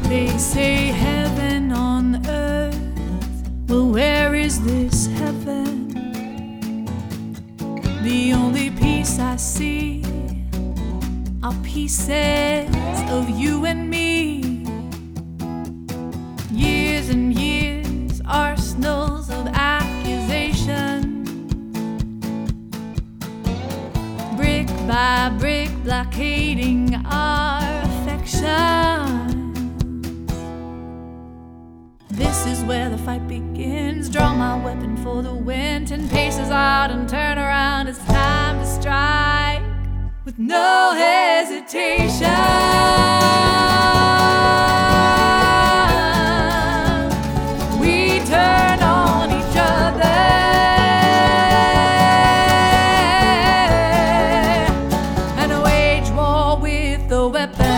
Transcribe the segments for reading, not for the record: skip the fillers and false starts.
They say heaven on earth. Well, where is this heaven? The only peace I see are pieces of you and me. Years and years, arsenals of accusation, brick by brick, blockading our affection. This is where the fight begins. Draw my weapon for the wind. 10 paces out and turn around. It's time to strike with no hesitation. We turn on each other and wage war with the weapon.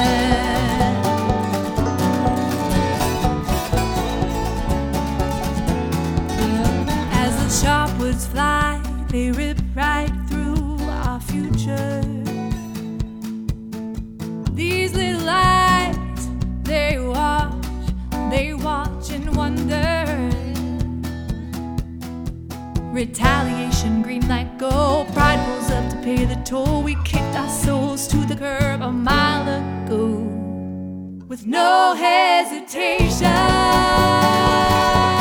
Sharp words fly, they rip right through our future. These little eyes, they watch and wonder. Retaliation, green light, go. Pride pulls up to pay the toll. We kicked our souls to the curb a mile ago with no hesitation.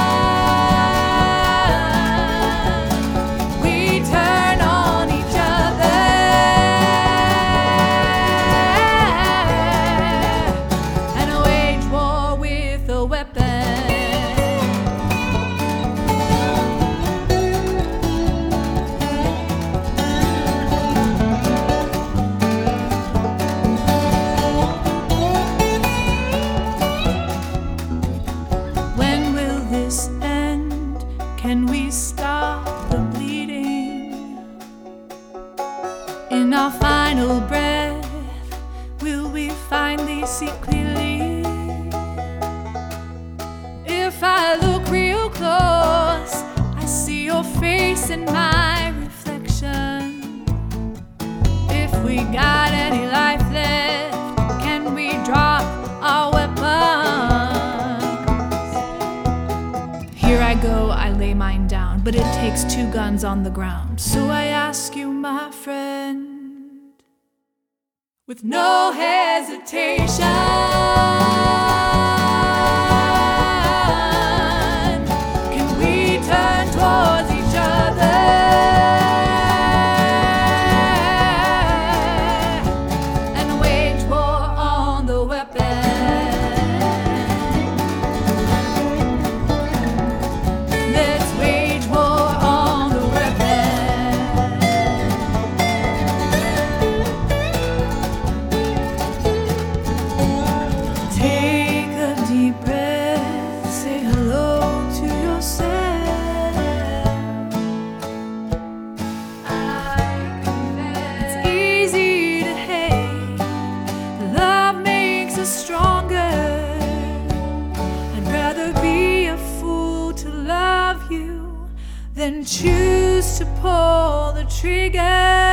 Can we stop the bleeding? In our final breath, will we finally see clearly? If I look real close, I see your face in my reflection. If we got any life left, can we drop our weapons? Here I go, I lay mine down, but it takes 2 guns on the ground. So I ask you, my friend, with no hesitation, can we turn towards each other and wage war on the weapon? Stronger. I'd rather be a fool to love you than choose to pull the trigger.